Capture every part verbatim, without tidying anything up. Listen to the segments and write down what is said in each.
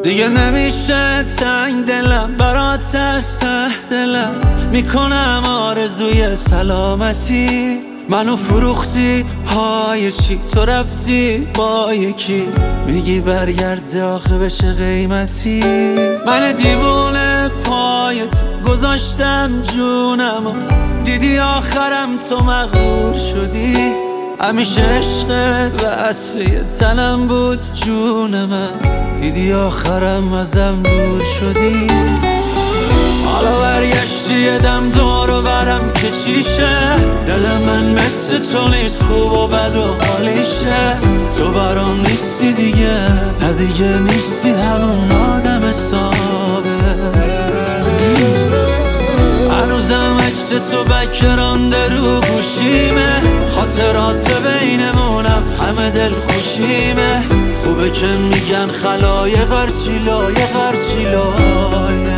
دیگه نمیشه تنگ دلم برات از ته دلم، میکنم آرزوی سلامتی. منو فروختی پای چی؟ تو رفتی با یکی، میگی برگرد آخه بشه قیمتی. من دیوونه پای تو گذاشتم جونمو، دیدی آخرم تو مغرور شدی. همیشه عشقت واسه تنم بود جون من، دیدی آخرم ازم دور شدی. حالا برگشتی یه دم دور و برم که چیشه، دل من مثل تو نیست، خوب و بد و حالیشه. تو برام نیستی دیگه، نه دیگه نیستی همون آدم حسابه. هنوزم عکس تو بکرانده رو گوشیمه، خاطرات بینمونم همه دل خوشیمه. خوبه که میگن خلایق هرچی لایق هرچی لایق.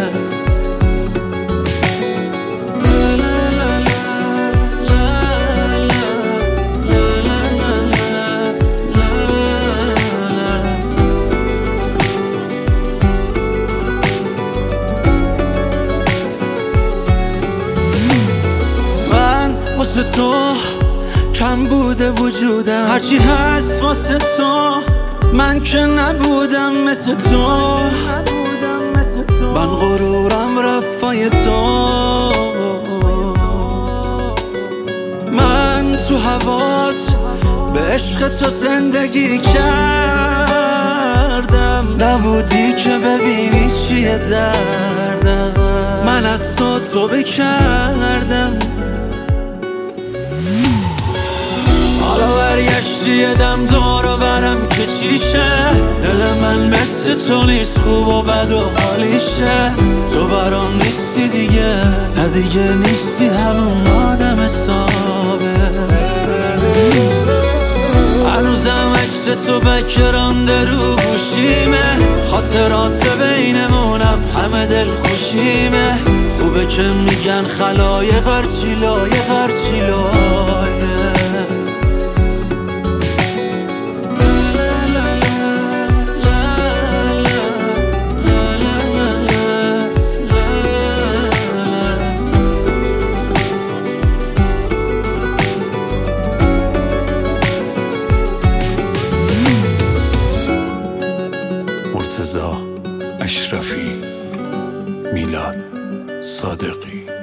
واسه تو کم بوده وجودم، هرچی هست واسه تو، من که نبودم مثل تو. من غرورم رفای تو، من تو هوات به عشق تو زندگی کردم، نبودی که ببینی چیه دردم. من از تو توبه کردم، حالا برگشتی یه دم دور و برم که چیشه. دل من مثل تو نیست، خوب و بد و حالیشه. تو برام نیستی دیگه، نه دیگه نیستی همون آدم حسابه. هنوزم عکس تو بکرانده رو گوشیمه، خاطرات بینمونم همه دل خوشیمه. خوبه که میگن خلایق هرچی لایق هرچی لایق. مرتضی اشرفی، میلاد صادقی.